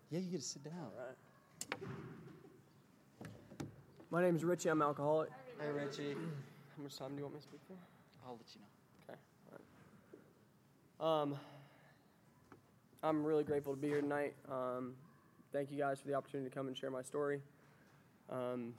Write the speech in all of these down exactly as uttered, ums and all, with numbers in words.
Yeah, you get to sit down. All right. My name is Richie. I'm an alcoholic. Hey, Richie. How much time do you want me to speak for? I'll let you know. Okay. All right. Um, I'm really grateful to be here tonight. Um, thank you guys for the opportunity to come and share my story. Um,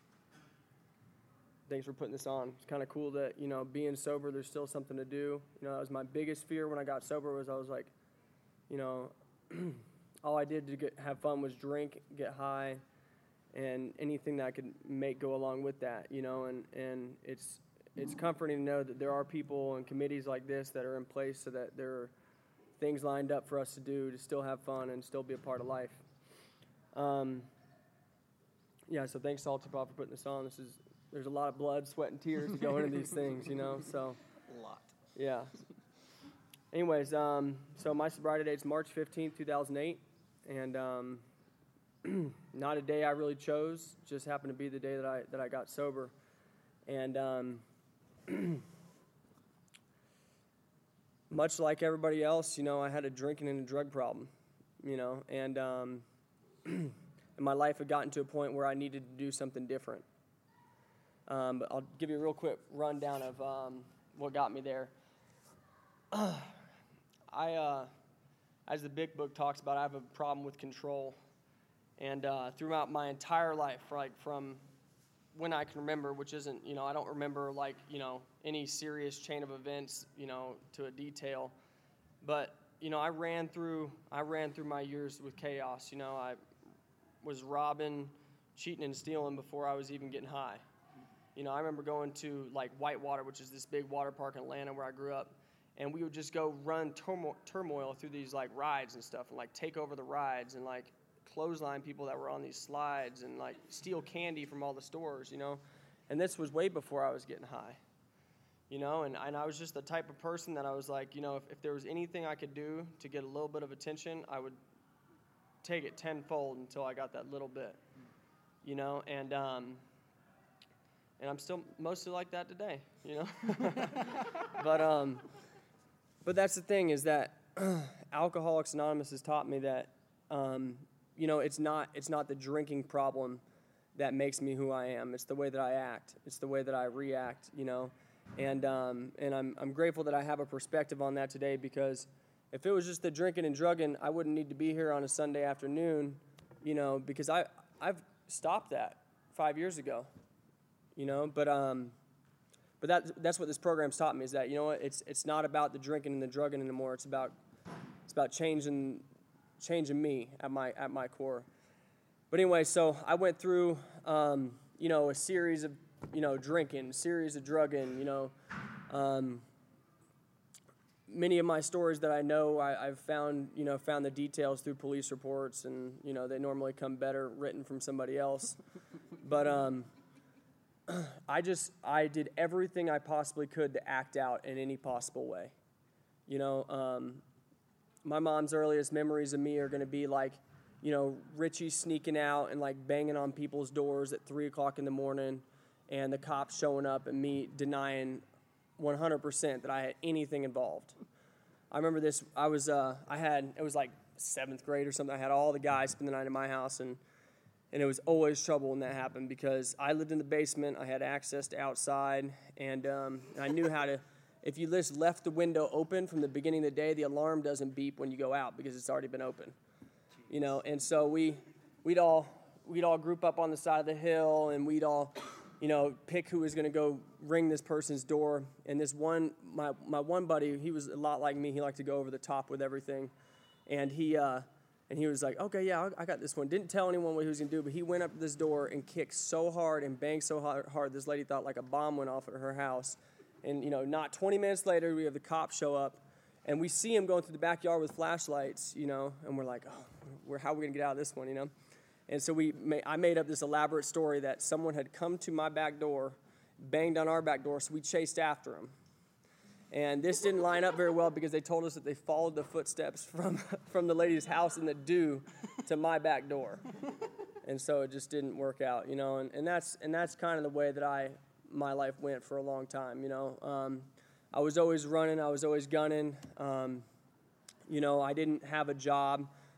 thanks for putting this on. It's kind of cool that, you know, being sober, there's still something to do. You know, that was my biggest fear when I got sober was I was like, you know, all I did to get have fun was drink, get high, and anything that I could make go along with that, you know, and, and it's it's comforting to know that there are people and committees like this that are in place so that there are things lined up for us to do to still have fun and still be a part of life. Um, yeah, so thanks to Altar Bob for putting this on. This is there's a lot of blood, sweat, and tears that go into these things, you know, so. A lot. Yeah. Anyways, um, so my sobriety date's March fifteenth, two thousand eight, and um, not a day I really chose, just happened to be the day that I that I got sober. And um, much like everybody else, you know, I had a drinking and a drug problem, you know, and, um, and my life had gotten to a point where I needed to do something different. Um, but I'll give you a real quick rundown of um, what got me there. I, uh, as the big book talks about, I have a problem with control. And uh, throughout my entire life, like from when I can remember, which isn't, you know, I don't remember like, you know, any serious chain of events, you know, to a detail. But, you know, I ran through, I ran through my years with chaos. You know, I was robbing, cheating, and stealing before I was even getting high. You know, I remember going to like Whitewater, which is this big water park in Atlanta where I grew up. And we would just go run turmoil, turmoil through these like rides and stuff and like take over the rides and like clothesline people that were on these slides and like steal candy from all the stores, you know. And this was way before I was getting high, you know. And, and I was just the type of person that I was like, you know, if, if there was anything I could do to get a little bit of attention, I would take it tenfold until I got that little bit, you know. And um, and I'm still mostly like that today, you know. but um. But that's the thing is that Alcoholics Anonymous has taught me that, um, you know, it's not it's not the drinking problem that makes me who I am. It's the way that I act. It's the way that I react, you know. And um, and I'm I'm grateful that I have a perspective on that today because if it was just the drinking and drugging, I wouldn't need to be here on a Sunday afternoon, you know, because I I've stopped that five years ago, you know. But um. But that that's what this program's taught me is that, you know what, it's it's not about the drinking and the drugging anymore. It's about it's about changing changing me at my at my core. But anyway, so I went through um, you know, a series of, you know, drinking, series of drugging, you know. Um, many of my stories that I know, I, I've found, you know, found the details through police reports, and, you know, they normally come better written from somebody else. But um I just, I did everything I possibly could to act out in any possible way. You know, um, my mom's earliest memories of me are going to be like, you know, Richie sneaking out and like banging on people's doors at three o'clock in the morning and the cops showing up and me denying one hundred percent that I had anything involved. I remember this, I was, uh, I had, it was like seventh grade or something. I had all the guys spend the night in my house, and And it was always trouble when that happened because I lived in the basement. I had access to outside, and um, I knew how to, if you just left the window open from the beginning of the day, the alarm doesn't beep when you go out because it's already been open. Jeez. You know, and so we, we'd all, we'd all group up on the side of the hill, and we'd all, you know, pick who was going to go ring this person's door. And this one, my, my one buddy, he was a lot like me. He liked to go over the top with everything, and he, uh, And he was like, okay, yeah, I got this one. Didn't tell anyone what he was going to do, but he went up to this door and kicked so hard and banged so hard, this lady thought like a bomb went off at her house. And, you know, not twenty minutes later, we have the cops show up, and we see him going through the backyard with flashlights, you know, and we're like, oh, we're, how are we going to get out of this one, you know? And so we, ma- I made up this elaborate story that someone had come to my back door, banged on our back door, so we chased after him. And this didn't line up very well because they told us that they followed the footsteps from from the lady's house in the dew to my back door. And so it just didn't work out, you know. And, and that's and that's kind of the way that I my life went for a long time, you know. Um, I was always running. I was always gunning. Um, you know, I didn't have a job.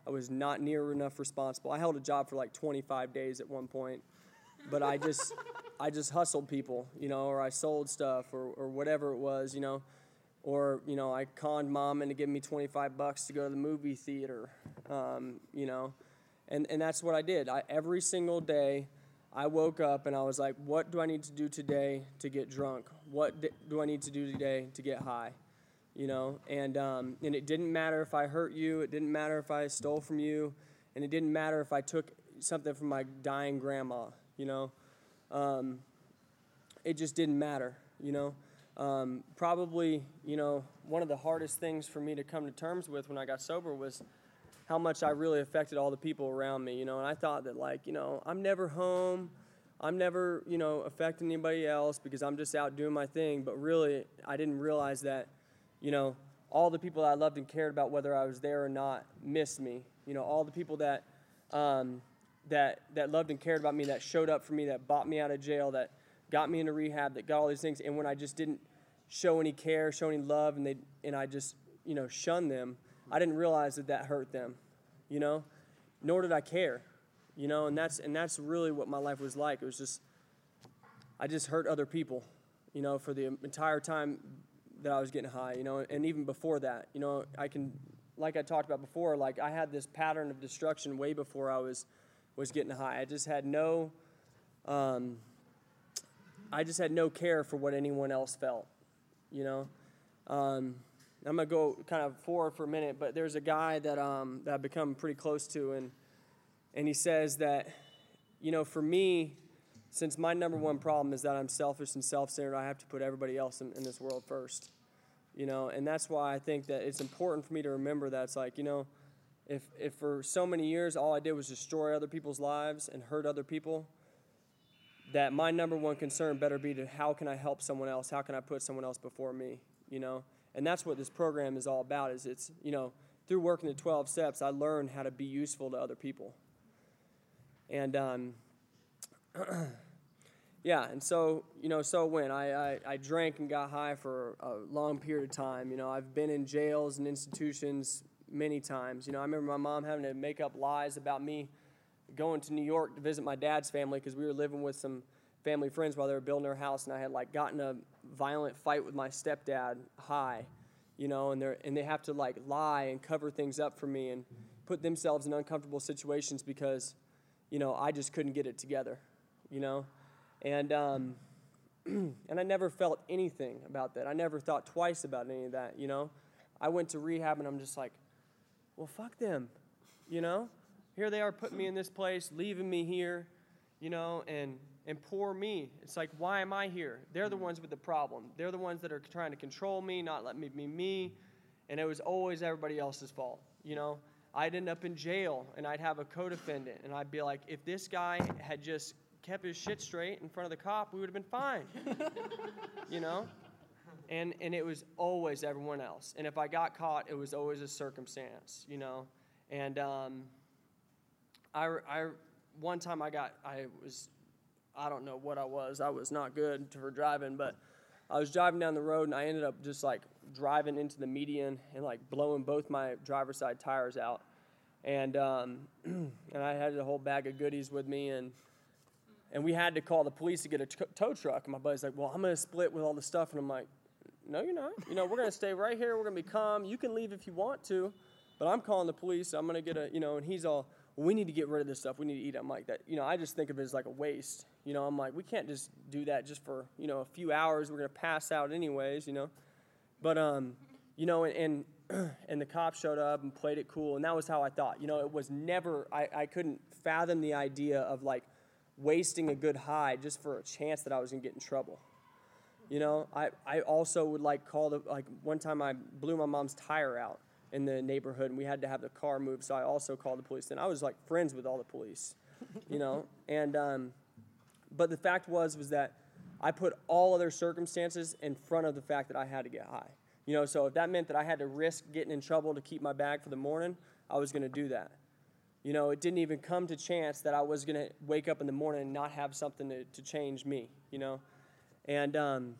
I was not near enough responsible. I held a job for like twenty-five days at one point, but I just I just hustled people, you know, or I sold stuff or, or whatever it was, you know, or, you know, I conned mom into giving me twenty-five bucks to go to the movie theater, um, you know, and, and that's what I did. I, every single day I woke up and I was like, what do I need to do today to get drunk? What do I need to do today to get high? You know, and um, and it didn't matter if I hurt you, it didn't matter if I stole from you, and it didn't matter if I took something from my dying grandma, you know. Um, it just didn't matter, you know. Um, probably, you know, one of the hardest things for me to come to terms with when I got sober was how much I really affected all the people around me, you know. And I thought that, like, you know, I'm never home, I'm never, you know, affecting anybody else because I'm just out doing my thing. But really, I didn't realize that, you know, all the people that I loved and cared about, whether I was there or not, missed me. You know, all the people that um, that that loved and cared about me, that showed up for me, that bought me out of jail, that got me into rehab, that got all these things. And when I just didn't show any care, show any love, and they and I just, you know, shunned them, I didn't realize that that hurt them, you know, nor did I care, you know, and that's and that's really what my life was like. It was just, I just hurt other people, you know, for the entire time that I was getting high, you know, and even before that, you know, I can, like I talked about before, like I had this pattern of destruction way before I was, was getting high. I just had no, um, I just had no care for what anyone else felt, you know. Um, I'm gonna go kind of forward for a minute, but there's a guy that um, that I've become pretty close to, and and he says that, you know, for me, since my number one problem is that I'm selfish and self-centered, I have to put everybody else in, in this world first, you know, and that's why I think that it's important for me to remember that it's like, you know, if if for so many years all I did was destroy other people's lives and hurt other people, that my number one concern better be to how can I help someone else? How can I put someone else before me, you know? And that's what this program is all about, is it's, you know, through working the twelve steps, I learned how to be useful to other people. And, um, yeah, and so, you know, so when I, I, I drank and got high for a long period of time, you know, I've been in jails and institutions many times. You know, I remember my mom having to make up lies about me going to New York to visit my dad's family because we were living with some family friends while they were building their house, and I had, like, gotten a violent fight with my stepdad high, you know, and, they're, and they have to, like, lie and cover things up for me and put themselves in uncomfortable situations because, you know, I just couldn't get it together, you know. And um, and I never felt anything about that. I never thought twice about any of that, you know. I went to rehab, and I'm just like, well, fuck them, you know. Here they are putting me in this place, leaving me here, you know, and, and poor me. It's like, why am I here? They're the ones with the problem. They're the ones that are trying to control me, not let me be me, and it was always everybody else's fault, you know. I'd end up in jail, and I'd have a co-defendant, and I'd be like, if this guy had just kept his shit straight in front of the cop, we would have been fine, you know? And and it was always everyone else. And if I got caught, it was always a circumstance, you know? And um, I, I, one time I got, I was, I don't know what I was. I was not good for driving, but I was driving down the road, and I ended up just, like, driving into the median and, like, blowing both my driver's side tires out. And um, and I had a whole bag of goodies with me, and and we had to call the police to get a t- tow truck. And my buddy's like, well, I'm going to split with all the stuff. And I'm like, no, you're not. You know, we're going to stay right here. We're going to be calm. You can leave if you want to, but I'm calling the police. I'm going to get a, you know, and he's all, well, we need to get rid of this stuff. We need to eat it. I'm like, that. You know, I just think of it as like a waste. You know, I'm like, we can't just do that just for, you know, a few hours. We're going to pass out anyways, you know. But, um, you know, and, and, and the cops showed up and played it cool. And that was how I thought. You know, it was never, I, I couldn't fathom the idea of, like, wasting a good high just for a chance that I was going to get in trouble. You know, I, I also would, like, call the, like, one time I blew my mom's tire out in the neighborhood, and we had to have the car moved, so I also called the police. And I was, like, friends with all the police, you know. And, um, but the fact was, was that I put all other circumstances in front of the fact that I had to get high. You know, so if that meant that I had to risk getting in trouble to keep my bag for the morning, I was going to do that. You know, it didn't even come to chance that I was going to wake up in the morning and not have something to, to change me, you know. And um,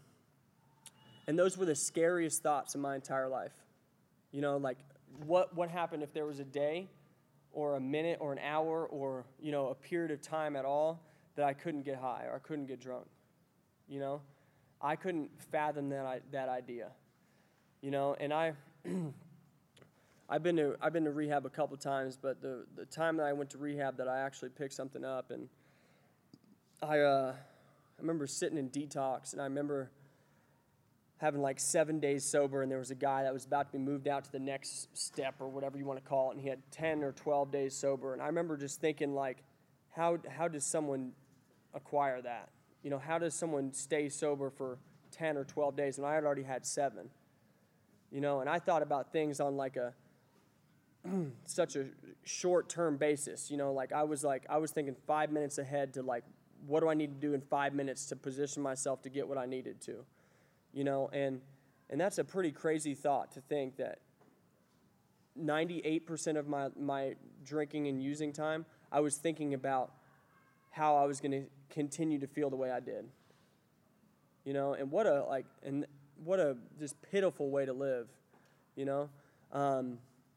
and those were the scariest thoughts in my entire life. You know, like, what what happened if there was a day or a minute or an hour or, you know, a period of time at all that I couldn't get high or I couldn't get drunk. You know, I couldn't fathom that that idea. You know, and I, I've been to I've been to rehab a couple times, but the the time that I went to rehab that I actually picked something up, and I uh, I remember sitting in detox, and I remember having like seven days sober, and there was a guy that was about to be moved out to the next step or whatever you want to call it, and he had ten or twelve days sober, and I remember just thinking like, how how does someone acquire that? You know, how does someone stay sober for ten or twelve days when I had already had seven? You know, and I thought about things on like a such a short-term basis. You know, like I was like I was thinking five minutes ahead to like, what do I need to do in five minutes to position myself to get what I needed to? You know, and and that's a pretty crazy thought to think that ninety-eight percent of my my drinking and using time, I was thinking about how I was going to continue to feel the way I did. You know, and what a like and what a just pitiful way to live. You know, um,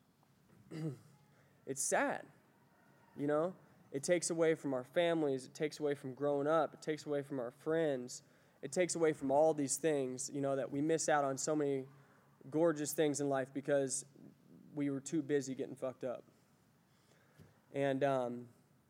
it's sad. You know, it takes away from our families. It takes away from growing up. It takes away from our friends. It takes away from all these things. You know, that we miss out on so many gorgeous things in life because we were too busy getting fucked up. And um,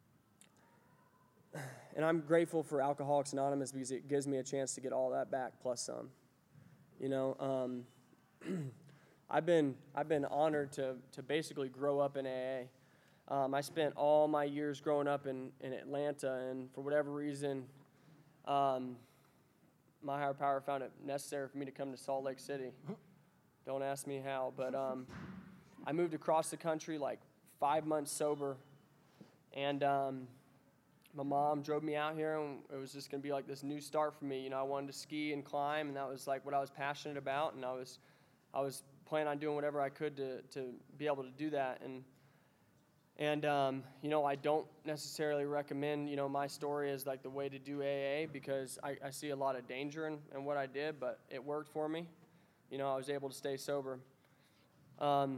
and I'm grateful for Alcoholics Anonymous because it gives me a chance to get all that back plus some. You know, um, I've been I've been honored to to basically grow up in A A. Um, I spent all my years growing up in, in Atlanta, and for whatever reason, um, my higher power found it necessary for me to come to Salt Lake City. Don't ask me how, but um, I moved across the country like five months sober, and um, my mom drove me out here, and it was just going to be like this new start for me. You know, I wanted to ski and climb, and that was like what I was passionate about, and I was, I was planning on doing whatever I could to to be able to do that, and and um, you know, I don't necessarily recommend, you know, my story as like the way to do A A because I, I see a lot of danger in, in what I did, but it worked for me. You know, I was able to stay sober. Um,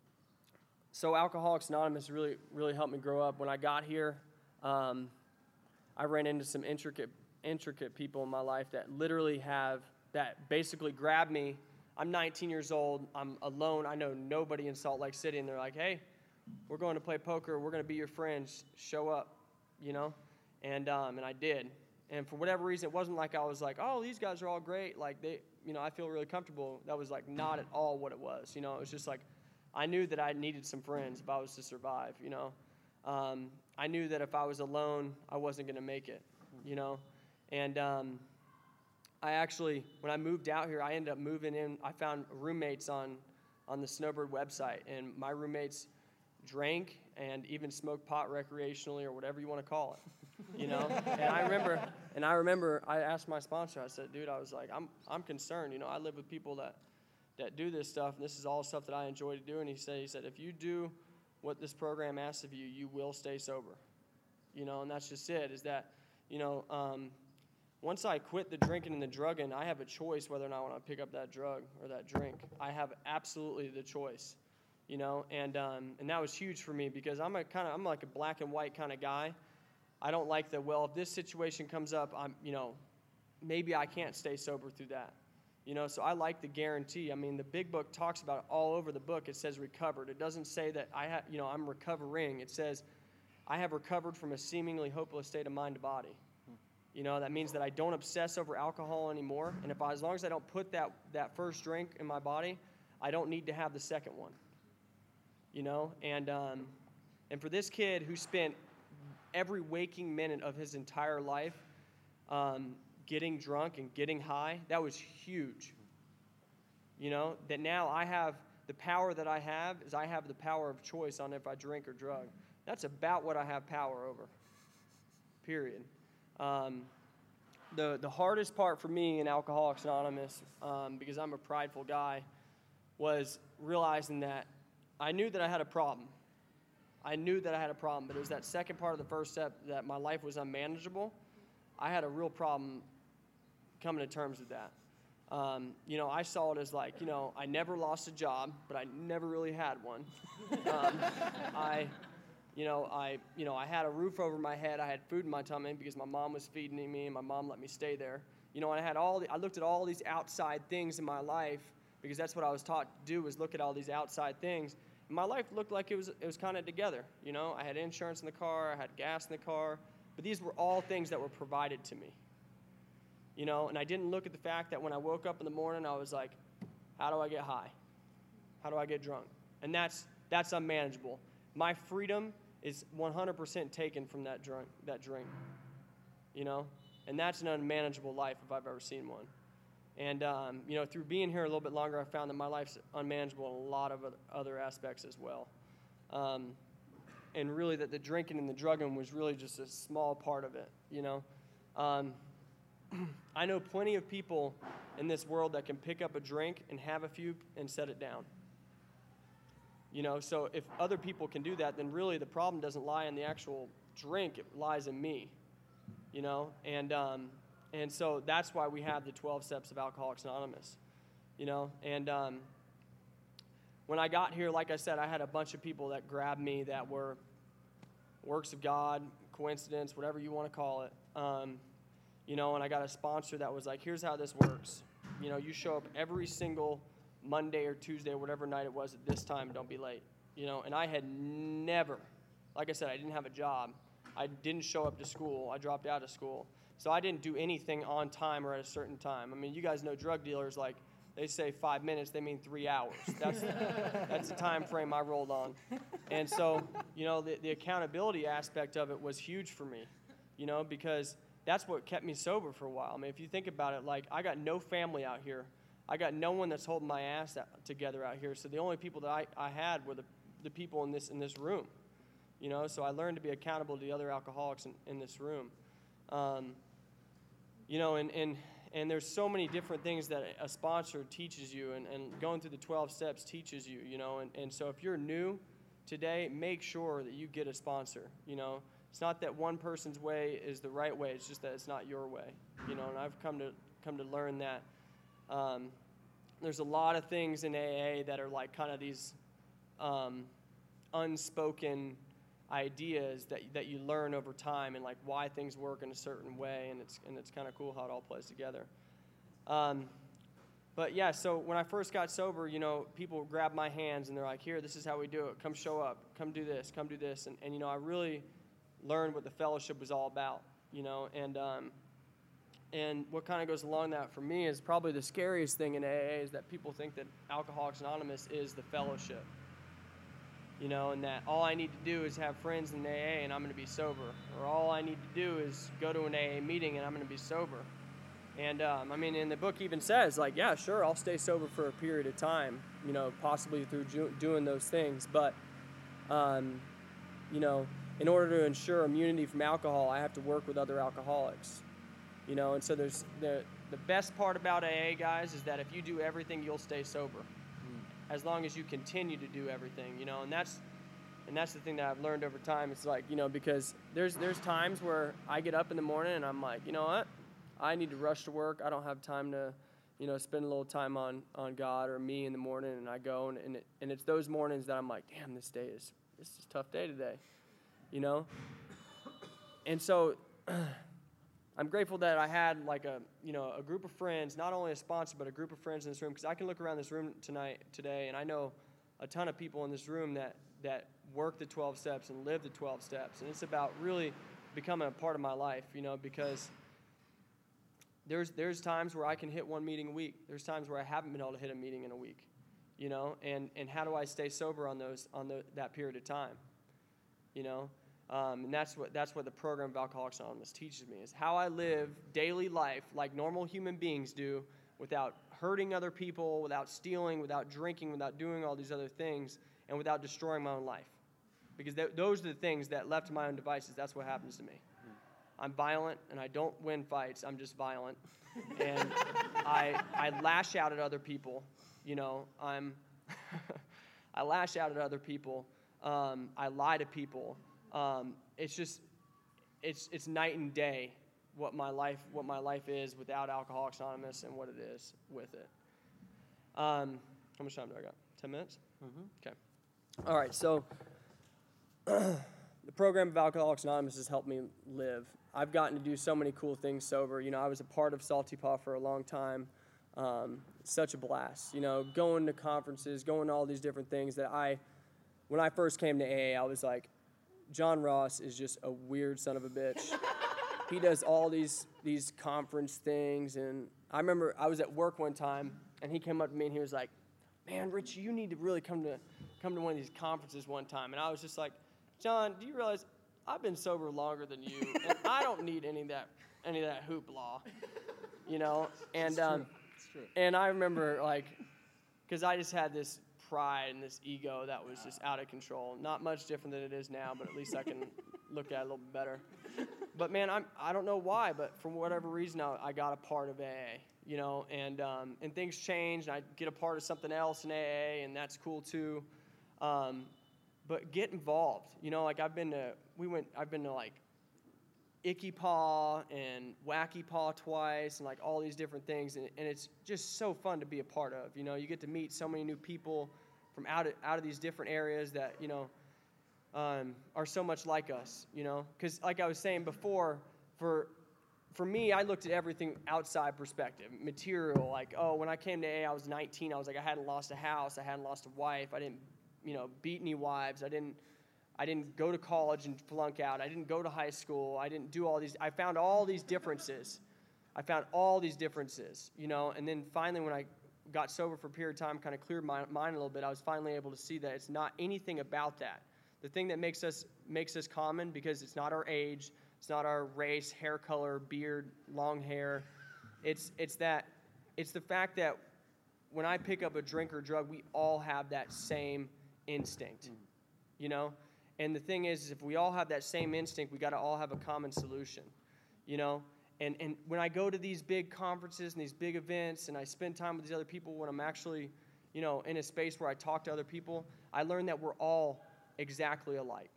so Alcoholics Anonymous really really helped me grow up. When I got here, um, I ran into some intricate, intricate people in my life that literally have, that basically grabbed me. I'm nineteen years old. I'm alone. I know nobody in Salt Lake City. And they're like, hey, we're going to play poker. We're going to be your friends. Show up, you know? And um, and I did. And for whatever reason, it wasn't like I was like, oh, these guys are all great. Like, they, you know, I feel really comfortable. That was, like, not at all what it was. You know, it was just like I knew that I needed some friends if I was to survive, you know? Um, I knew that if I was alone, I wasn't going to make it, you know? And um, I actually, when I moved out here, I ended up moving in. I found roommates on, on the Snowbird website, and my roommates drank and even smoked pot recreationally or whatever you want to call it, you know? and I remember, and I remember, I asked my sponsor, I said, dude, I was like, I'm I'm concerned, you know? I live with people that, that do this stuff, and this is all stuff that I enjoy to do. And he said, he said, if you do what this program asks of you, you will stay sober. You know, and that's just it, is that, you know, um, once I quit the drinking and the drugging, I have a choice whether or not I want to pick up that drug or that drink. I have absolutely the choice, you know, and um, and that was huge for me because I'm a kind of, I'm like a black and white kind of guy. I don't like the, well, if this situation comes up, I'm, you know, maybe I can't stay sober through that. You know, so I like the guarantee. I mean, the big book talks about it all over the book. It says recovered. It doesn't say that I have, you know, I'm recovering. It says I have recovered from a seemingly hopeless state of mind to body. Hmm. You know, that means that I don't obsess over alcohol anymore. And if I, as long as I don't put that, that first drink in my body, I don't need to have the second one. You know, and um, and for this kid who spent every waking minute of his entire life um, getting drunk and getting high, that was huge. You know, that now I have, the power that I have is I have the power of choice on if I drink or drug. That's about what I have power over, period. Um, the, the hardest part for me in Alcoholics Anonymous, um, because I'm a prideful guy, was realizing that I knew that I had a problem. I knew that I had a problem, but it was that second part of the first step that my life was unmanageable. I had a real problem coming to terms with that. Um, you know, I saw it as like, you know, I never lost a job, but I never really had one. um, I, You know, I, you know, I had a roof over my head. I had food in my tummy because my mom was feeding me, and my mom let me stay there. You know, and I had all the, I looked at all these outside things in my life because that's what I was taught to do, was look at all these outside things. And my life looked like it was, it was kind of together. You know, I had insurance in the car, I had gas in the car, but these were all things that were provided to me. You know, and I didn't look at the fact that when I woke up in the morning, I was like, how do I get high? How do I get drunk? And that's that's unmanageable. My freedom is one hundred percent taken from that drink, that drink. You know, and that's an unmanageable life if I've ever seen one. And, um, you know, through being here a little bit longer, I found that my life's unmanageable in a lot of other aspects as well. Um, and really that the drinking and the drugging was really just a small part of it, you know. Um, I know plenty of people in this world that can pick up a drink and have a few and set it down. You know, so if other people can do that, then really the problem doesn't lie in the actual drink, it lies in me, you know. And, um, And so that's why we have the twelve steps of Alcoholics Anonymous, you know. And um, when I got here, like I said, I had a bunch of people that grabbed me that were works of God, coincidence, whatever you want to call it. Um, you know, and I got a sponsor that was like, here's how this works. You know, you show up every single Monday or Tuesday or whatever night it was at this time, don't be late. You know, and I had never, like I said, I didn't have a job. I didn't show up to school. I dropped out of school. So I didn't do anything on time or at a certain time. I mean, you guys know drug dealers, like, they say five minutes, they mean three hours. That's, that's the time frame I rolled on. And so, you know, the, the accountability aspect of it was huge for me, you know, because that's what kept me sober for a while. I mean, if you think about it, like, I got no family out here. I got no one that's holding my ass out, together out here. So the only people that I, I had were the, the people in this, in this room, you know. So I learned to be accountable to the other alcoholics in, in this room. Um, You know, and, and, and there's so many different things that a sponsor teaches you, and, and going through the twelve steps teaches you, you know. And, and so if you're new today, make sure that you get a sponsor, you know. It's not that one person's way is the right way. It's just that it's not your way, you know. And I've come to come to learn that um, there's a lot of things in A A that are like kind of these um, unspoken ideas that that you learn over time, and like why things work in a certain way, and it's and it's kind of cool how it all plays together. Um, but yeah, so when I first got sober, you know, people grabbed my hands and they're like, "Here, this is how we do it. Come show up. Come do this. Come do this." And and you know, I really learned what the fellowship was all about, you know, and um, and what kind of goes along that for me is probably the scariest thing in A A is that people think that Alcoholics Anonymous is the fellowship. You know, and that all I need to do is have friends in A A and I'm going to be sober. Or all I need to do is go to an A A meeting and I'm going to be sober. And, um, I mean, and the book even says, like, yeah, sure, I'll stay sober for a period of time, you know, possibly through ju- doing those things. But, um, you know, in order to ensure immunity from alcohol, I have to work with other alcoholics. You know, and so there's the, the best part about A A, guys, is that if you do everything, you'll stay sober. As long as you continue to do everything, you know, and that's and that's the thing that I've learned over time. It's like, you know, because there's there's times where I get up in the morning and I'm like, you know what, I need to rush to work. I don't have time to, you know, spend a little time on, on God or me in the morning, and I go and and, it, and it's those mornings that I'm like, damn, this day is this is a tough day today, you know. And so I'm grateful that I had like a, you know, a group of friends, not only a sponsor, but a group of friends in this room, because I can look around this room tonight, today, and I know a ton of people in this room that, that work the twelve steps and live the twelve steps, and it's about really becoming a part of my life, you know, because there's there's times where I can hit one meeting a week. There's times where I haven't been able to hit a meeting in a week, you know, and, and how do I stay sober on those on the, that period of time, you know? Um, and that's what that's what the program of Alcoholics Anonymous teaches me, is how I live daily life like normal human beings do, without hurting other people, without stealing, without drinking, without doing all these other things, and without destroying my own life. Because th- those are the things that, left to my own devices, that's what happens to me. I'm violent, and I don't win fights. I'm just violent. And I I lash out at other people. You know, I'm I lash out at other people. Um, I lie to people. Um, it's just, it's it's night and day what my life what my life is without Alcoholics Anonymous and what it is with it. Um, how much time do I got? Ten minutes? Mm-hmm. Okay. All right. So program of Alcoholics Anonymous has helped me live. I've gotten to do so many cool things sober. You know, I was a part of Salty Paw for a long time. Um, such a blast. You know, going to conferences, going to all these different things that I, when I first came to A A, I was like, John Ross is just a weird son of a bitch. He does all these these conference things, and I remember I was at work one time, and he came up to me and he was like, "Man, Richie, you need to really come to come to one of these conferences one time." And I was just like, "John, do you realize I've been sober longer than you, and I don't need any of that any of that hoopla, you know?" And It's um, true. It's true. and I remember like, because I just had this pride and this ego that was just out of control. Not much different than it is now, but at least I can look at it a little bit better. But man, I'm I don't know why, but for whatever reason, I, I got a part of A A, you know, and um, and things changed. And I get a part of something else in A A, and that's cool too. Um, but get involved, you know. Like I've been to, we went, I've been to like Icky Paw and Wacky Paw twice, and like all these different things, and, and it's just so fun to be a part of. You know, you get to meet so many new people from out of out of these different areas that you know. Um, are so much like us, you know? Because like I was saying before, for for me, I looked at everything outside perspective, material. Like, oh, when I came to A A, I was nineteen. I was like, I hadn't lost a house. I hadn't lost a wife. I didn't, you know, beat any wives. I didn't, I didn't go to college and flunk out. I didn't go to high school. I didn't do all these. I found all these differences. I found all these differences, you know? And then finally, when I got sober for a period of time, kind of cleared my mind a little bit, I was finally able to see that it's not anything about that. The thing that makes us makes us common, because it's not our age, it's not our race, hair color, beard, long hair. It's it's that it's the fact that when I pick up a drink or drug, we all have that same instinct, you know. And the thing is, is if we all have that same instinct, we got to all have a common solution, you know. And and when I go to these big conferences and these big events, and I spend time with these other people, when I'm actually, you know, in a space where I talk to other people, I learn that we're all exactly alike,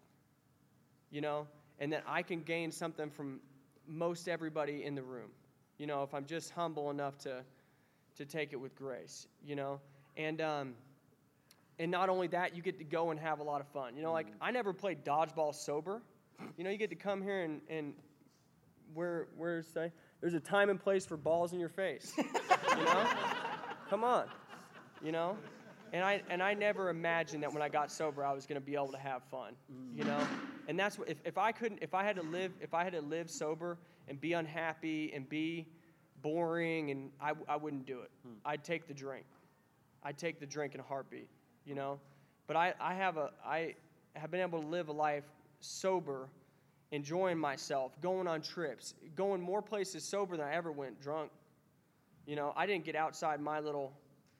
you know, and that I can gain something from most everybody in the room, you know, if I'm just humble enough to to take it with grace, you know, and um, and not only that, you get to go and have a lot of fun, you know, like I never played dodgeball sober, you know, you get to come here and and where where's say there's a time and place for balls in your face, you know, come on, you know. And I and I never imagined that when I got sober I was going to be able to have fun, you know. And that's what if, if I couldn't if I had to live if I had to live sober and be unhappy and be boring, and I, I wouldn't do it. Hmm. I'd take the drink. I'd take the drink in a heartbeat, you know. But I, I have a I have been able to live a life sober, enjoying myself, going on trips, going more places sober than I ever went drunk. You know, I didn't get outside my little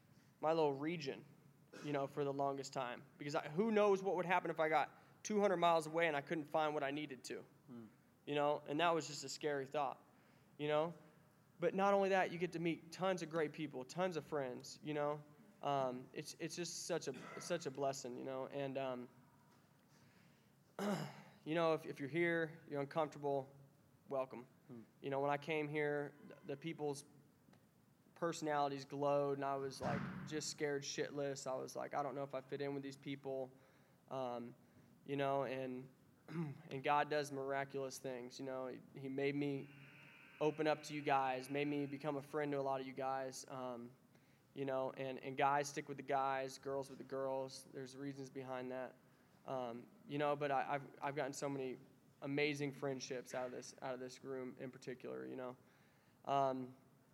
my little region, you know, for the longest time. Because I, who knows what would happen if I got two hundred miles away and I couldn't find what I needed to, hmm. you know, and that was just a scary thought, you know. But not only that, you get to meet tons of great people, tons of friends, you know. Um, it's it's just such a it's such a blessing, you know. And, um, you know, if, if you're here, you're uncomfortable, welcome. Hmm. You know, when I came here, the, the people's personalities glowed, and I was like just scared shitless. I was like, I don't know if I fit in with these people, um, you know, and and God does miraculous things, you know. He, he made me open up to you guys, made me become a friend to a lot of you guys, um, you know, and, and guys stick with the guys, girls with the girls. There's reasons behind that, um, you know, but I, I've I've gotten so many amazing friendships out of this out of this room in particular, you know. Um,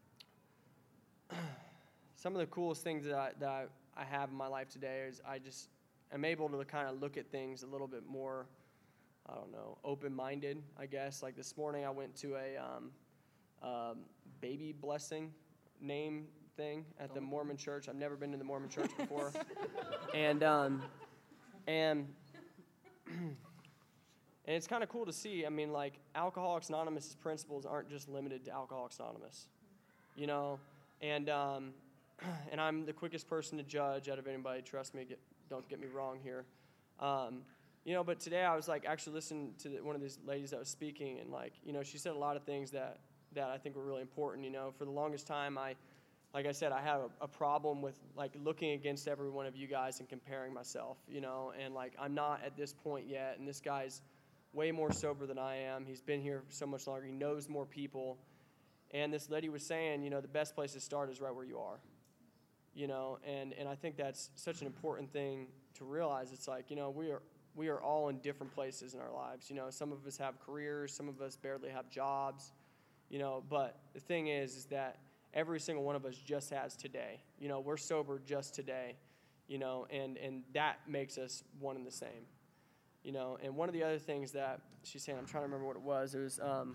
Some of the coolest things that I, that I, I have in my life today is I just am able to kind of look at things a little bit more, I don't know, open-minded, I guess. Like this morning I went to a um, um, baby blessing name thing at the Mormon church. I've never been to the Mormon church before. and um, and and it's kind of cool to see. I mean, like, Alcoholics Anonymous' principles aren't just limited to Alcoholics Anonymous, you know. And um, and I'm the quickest person to judge out of anybody. Trust me, get, don't get me wrong here. Um, you know, but today I was like actually listening to the, one of these ladies that was speaking, and like, you know, she said a lot of things that, that I think were really important. You know, for the longest time, I, like I said, I had a, a problem with like looking against every one of you guys and comparing myself. You know, and like I'm not at this point yet, and this guy's way more sober than I am. He's been here so much longer. He knows more people. And this lady was saying, you know, the best place to start is right where you are. You know, and, and I think that's such an important thing to realize. It's like, you know, we are we are all in different places in our lives. You know, some of us have careers, some of us barely have jobs, you know, but the thing is, is that every single one of us just has today. You know, we're sober just today, you know, and, and that makes us one and the same. You know, and one of the other things that she's saying, I'm trying to remember what it was, it was, um,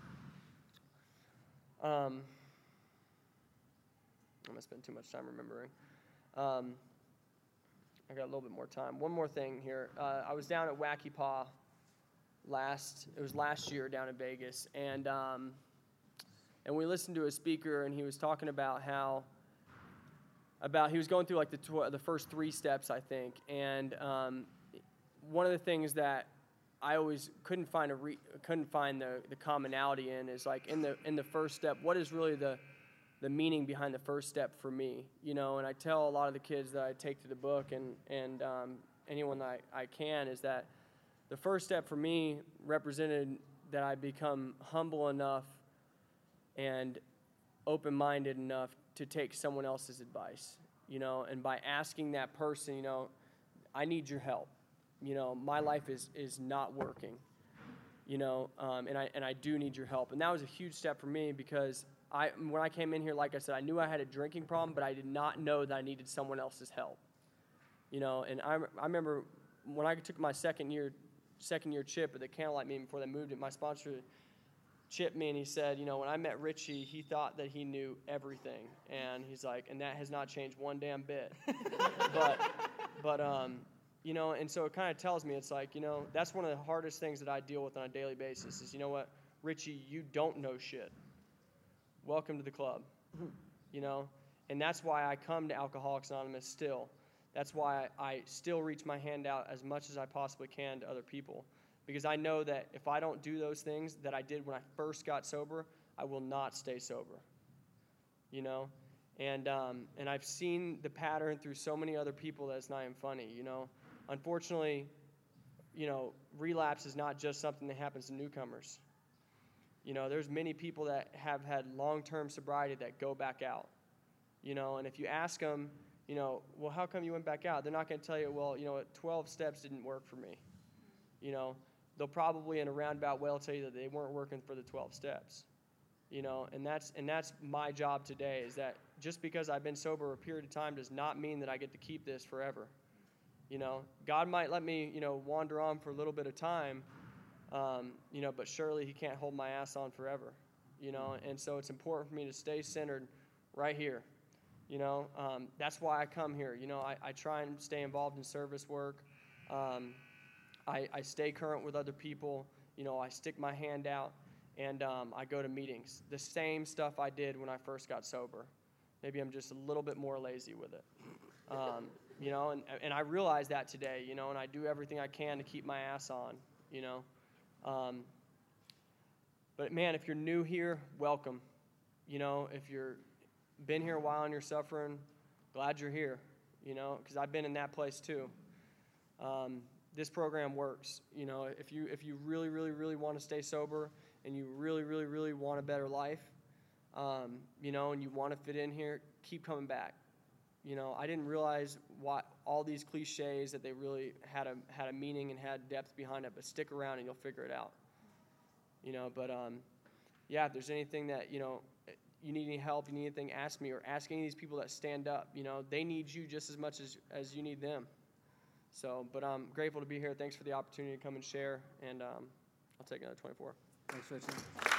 um, I'm going to spend too much time remembering. Um, I got a little bit more time. One more thing here. Uh, I was down at Wacky Paw last, it was last year down in Vegas, and um, and we listened to a speaker, and he was talking about how, about, he was going through like the tw- the first three steps, I think, and um, one of the things that I always couldn't find a re- couldn't find the, the commonality in is like in the in the first step, what is really the the meaning behind the first step for me, you know, and I tell a lot of the kids that I take to the book and, and um, anyone that I, I can is that the first step for me represented that I become humble enough and open-minded enough to take someone else's advice, you know, and by asking that person, you know, I need your help, you know, my life is, is not working, you know, um, and I and I do need your help. And that was a huge step for me because I, when I came in here, like I said, I knew I had a drinking problem, but I did not know that I needed someone else's help. You know, and I, I remember when I took my second year, second year chip at the Candlelight meeting before they moved it, my sponsor chipped me and he said, you know, when I met Richie, he thought that he knew everything, and he's like, and that has not changed one damn bit. but, but um, you know, and so it kind of tells me, it's like, you know, that's one of the hardest things that I deal with on a daily basis is, you know what, Richie, you don't know shit. Welcome to the club, you know, and that's why I come to Alcoholics Anonymous still. That's why I still reach my hand out as much as I possibly can to other people, because I know that if I don't do those things that I did when I first got sober, I will not stay sober, you know, and um, and I've seen the pattern through so many other people that it's not even funny, you know. Unfortunately, you know, relapse is not just something that happens to newcomers. You know, there's many people that have had long-term sobriety that go back out, you know, and if you ask them, you know, well, how come you went back out? They're not going to tell you, well, you know, twelve steps didn't work for me. You know, they'll probably in a roundabout way tell you that they weren't working for the twelve steps, you know, and that's, and that's my job today is that just because I've been sober a period of time does not mean that I get to keep this forever. You know, God might let me, you know, wander on for a little bit of time, Um, you know, but surely he can't hold my ass on forever, you know, and so it's important for me to stay centered right here, you know. Um, that's why I come here, you know. I, I try and stay involved in service work. Um, I, I stay current with other people, you know. I stick my hand out, and um, I go to meetings. The same stuff I did when I first got sober. Maybe I'm just a little bit more lazy with it, um, you know, and, and I realize that today, you know, and I do everything I can to keep my ass on, you know. Um, but man, if you're new here, welcome. You know, if you're been here a while and you're suffering, glad you're here, you know, because I've been in that place too. Um, this program works. You know, if you if you really, really, really want to stay sober and you really, really, really want a better life, um, you know, and you want to fit in here, keep coming back. You know, I didn't realize what all these cliches that they really had a had a meaning and had depth behind it. But stick around and you'll figure it out. You know, but um, yeah, if there's anything that you know you need any help, you need anything, ask me or ask any of these people that stand up. You know, they need you just as much as as you need them. So, but I'm grateful to be here. Thanks for the opportunity to come and share. And um, I'll take another twenty-four. Thanks, Richie.